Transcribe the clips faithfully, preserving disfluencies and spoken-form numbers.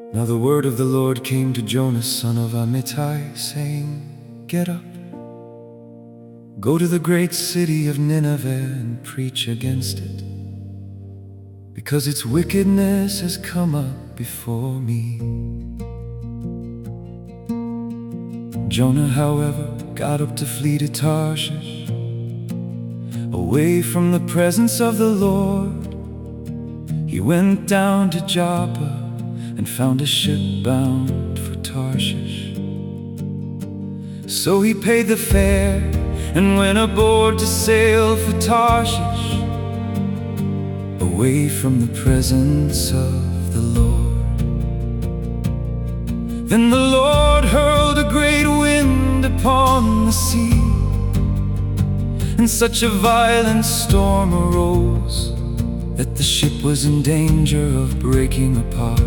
Now the word of the Lord came to Jonah, son of Amittai, saying, Get up, go to the great city of Nineveh and preach against it, because its wickedness has come up before me. Jonah, however, got up to flee to Tarshish, away from the presence of the Lord. He went down to Joppa and found a ship bound for Tarshish. So he paid the fare and went aboard to sail for Tarshish, away from the presence of the Lord. Then the Lord hurled a great wind upon the sea, and such a violent storm arose that the ship was in danger of breaking apart.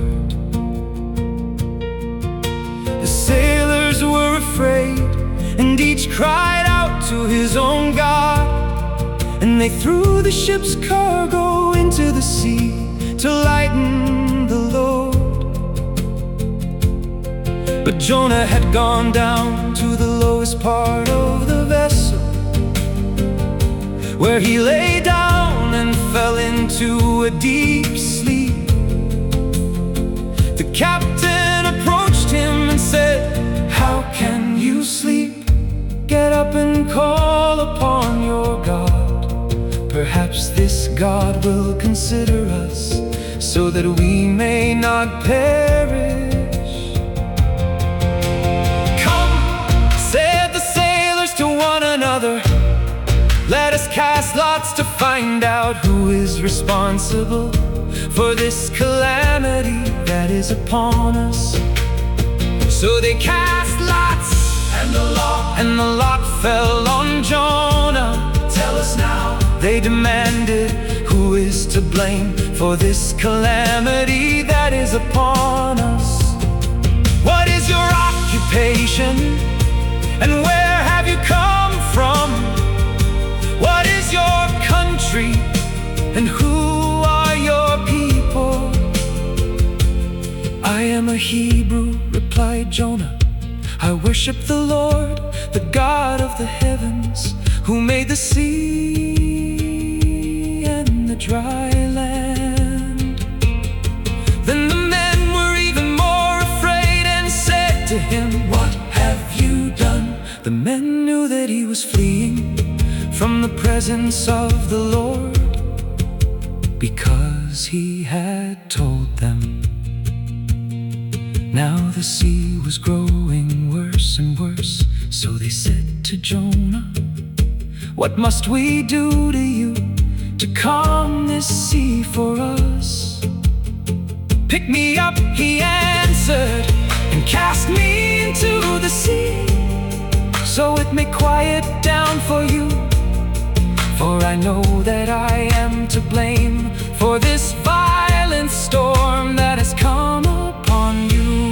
The sailors were afraid, and each cried out to his own God, and they threw the ship's cargo into the sea to lighten the load. But Jonah had gone down to the lowest part of the vessel, where he lay down and fell into a deep sleep. The captain approached him and said, How can you sleep? Get up and call upon your God. Perhaps this God will consider us, so that we may not perish. Come, said the sailors to one another, let us cast lots to find out who is responsible for this calamity that is upon us. So they cast lots, and the lot, and the lot fell on Jonah. Tell us now, they demanded, who is to blame for this calamity that is upon us? What is your occupation, and where have you come from? What is your country, and who are your people? I am a Hebrew, replied Jonah. I worship the Lord, the God of the heavens, who made the sea and the dry land. Then the men were even more afraid and said to him, What have you done? The men knew that he was fleeing from the presence of the Lord, because he had told them. Now the sea was growing worse and worse, so they said to Jonah, What must we do to you to calm this sea for us? Pick me up, he answered, and cast me into the sea, so it may quiet down for you. For I know that I am to blame for this violent storm that has come upon you.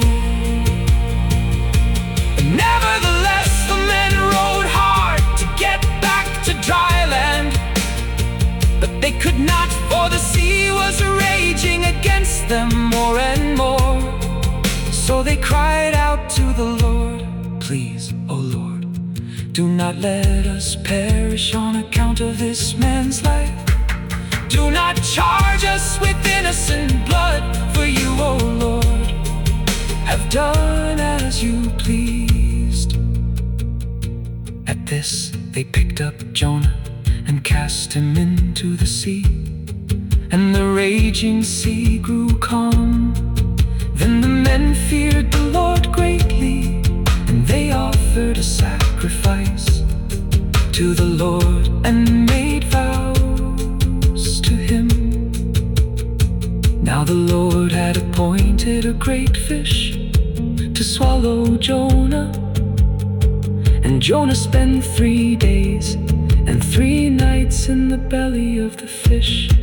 Nevertheless, the men rowed hard to get back to dry land, but they could not, for the sea was raging against them more and more. So they cried out to the Lord, Please, O Lord, do not let us perish on account of this man's life. Do not charge us with innocent blood, for you, O Lord, have done as you pleased. At this, they picked up Jonah and cast him into the sea, and the raging sea grew calm. Then the men feared the Lord greatly, and they offered a sacrifice to the Lord and made vows to him. Now the Lord had appointed a great fish to swallow Jonah, and Jonah spent three days and three nights in the belly of the fish.